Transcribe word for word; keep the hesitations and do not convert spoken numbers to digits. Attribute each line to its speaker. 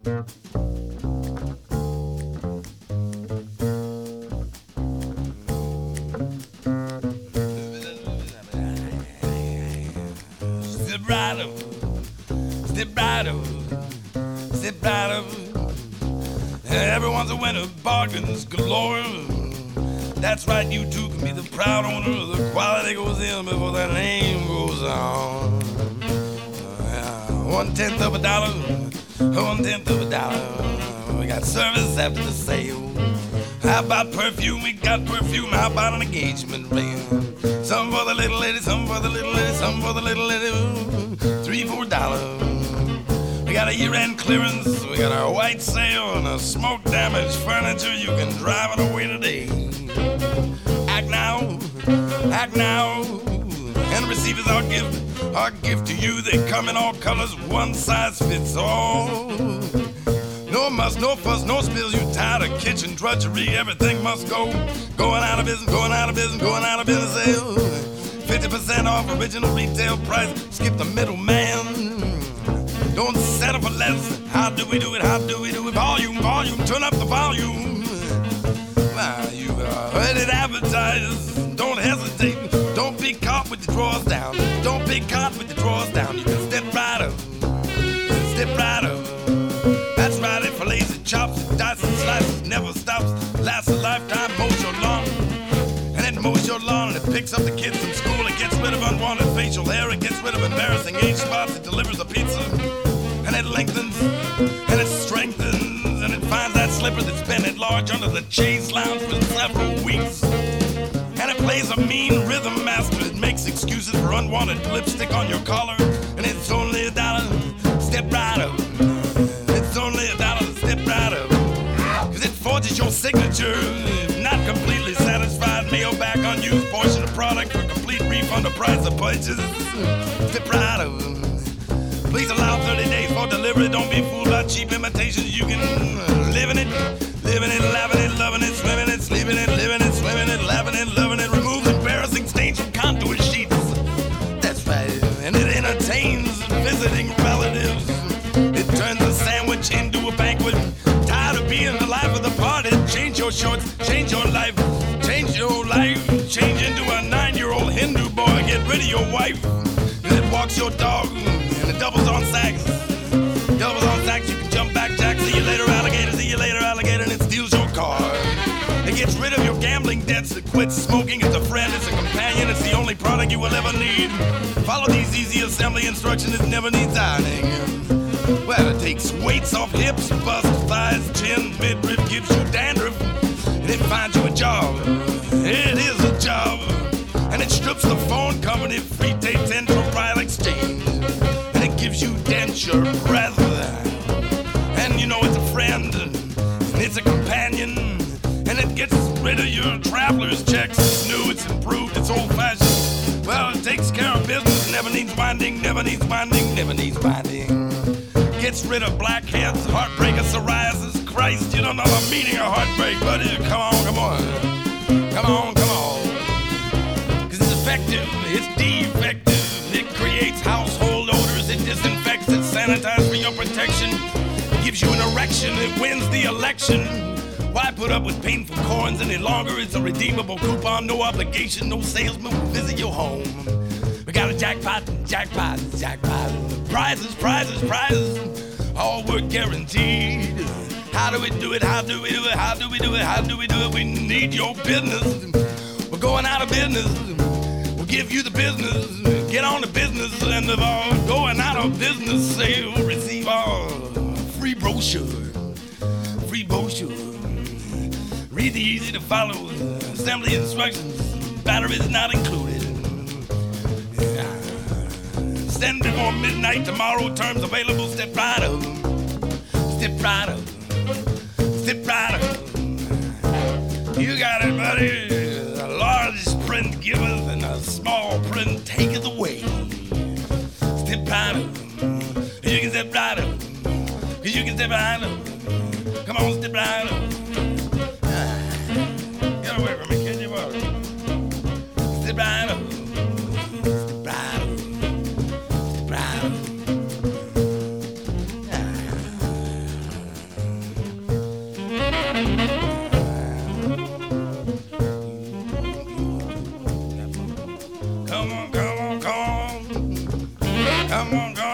Speaker 1: Step right up, step right up, step right up. Everyone's a winner, bargains galore. That's right, you too can be the proud owner. The quality goes in before that name goes on. Uh, one tenth of a dollar, one tenth of a dollar. We got service after the sale. How about perfume? We got perfume. How about an engagement ring? Some for the little lady, some for the little lady, some for the little lady. Three, four dollars. We got a year-end clearance. We got our white sale and a smoke-damaged furniture. You can drive it away today. Act now, act now, and receive as our gift, our gift to you. They come in all colors, one size fits all. No muss, no fuss, no spills. You tired of kitchen drudgery? Everything must go. Going out of business, going out of business, going out of business. Sale. fifty percent off original retail price. Skip the middleman. Don't settle for less. How do we do it? How do we do it? Volume, volume, turn up the volume. Wow, you uh, heard it advertised. Don't hesitate. Don't be caught with your drawers down. Don't be caught with your drawers down. You can step right up. Step right up. That's right, it fillets and chops and dices and slices. Never stops. Lasts a lifetime. Mows your lawn. And it mows your lawn and it picks up the kids from school. It gets rid of unwanted facial hair. It gets rid of embarrassing age spots. It delivers a pizza. And it lengthens, and it strengthens, and it finds that slipper that's been at large under the chaise lounge for several weeks. And it plays a mean rhythm master. It makes excuses for unwanted lipstick on your collar. And it's only a dollar, step right up. It's only a dollar, step right up. Cause it forges your signature. If not completely satisfied, mail back unused portion of product for complete refund of price of purchase. Step right up. Please allow thirty days for delivery. Don't be fooled by cheap imitations. You can live in it, live in it, laughing it, loving it, swimming it, sleeping it, living it, swimming it, laughing it, loving it. Removes embarrassing stains from contour sheets. That's right. And it entertains visiting relatives. It turns a sandwich into a banquet. Tired of being the life of the party? Change your shorts, change your life, change your life. Change into a nine-year-old Hindu boy. Get rid of your wife. It walks your dog. And it doubles on sacks. Doubles on sacks, you can jump back, Jack. See you later, alligator. See you later, alligator. And it steals your car. It gets rid of your gambling debts. It quits smoking. It's a friend. It's a companion. It's the only product you will ever need. Follow these easy assembly instructions. It never needs ironing. Well, it takes weights off hips, bust, thighs, chin, midriff, gives you dandruff. And it finds you a job. It is a job. And it strips the phone company free tape ten for prior exchange. And it gives you denture breath. And you know it's a friend. And it's a companion. And it gets rid of your traveler's checks. It's new, it's improved, it's old-fashioned. Well, it takes care of business. Never needs binding, never needs binding, never needs binding. Gets rid of blackheads, heartbreak, and psoriasis. Christ, you don't know the meaning of heartbreak, buddy. Come on, come on. Come on, come on. Effective, it's defective. It creates household odors. It disinfects. It sanitizes for your protection. It gives you an erection. It wins the election. Why put up with painful corns any longer? It's a redeemable coupon. No obligation. No salesman will visit your home. We got a jackpot, jackpot, jackpot. Prizes, prizes, prizes. All work guaranteed. How do we do it? How do we do it? How do we do it? How do we do it? We need your business. We're going out of business. Give you the business, get on the business end of our going out of business sale. Receive our free brochure, free brochure. Read the easy to follow assembly instructions. Batteries not included. Send before midnight tomorrow. Terms available. Step right up, step right up, step right up. You got it, buddy. A large print giveth and a small print taketh away. Step right up. You can step right up. You can step right up. Come on, step right up. Ah, get away from me, kid. You are. Step right up. Step right up. Step right up. Ah. Come on, come